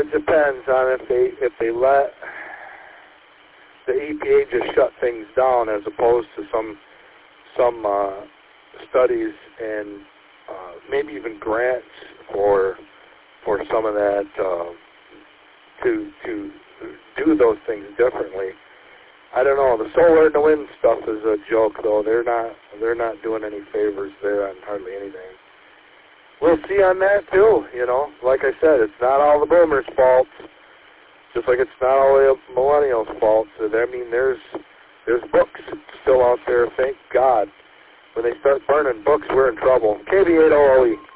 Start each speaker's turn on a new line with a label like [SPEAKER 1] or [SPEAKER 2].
[SPEAKER 1] it depends on if they let the EPA just shut things down, as opposed to some studies and maybe even grants for some of that to do those things differently. I don't know. The solar and the wind stuff is a joke, though. They're not doing any favors there on hardly anything. We'll see on that too. You know, like I said, it's not all the boomers' faults. Just like it's not all the millennials' faults. I mean, there's books still out there. Thank God. When they start burning books, we're in trouble. KB8OOE.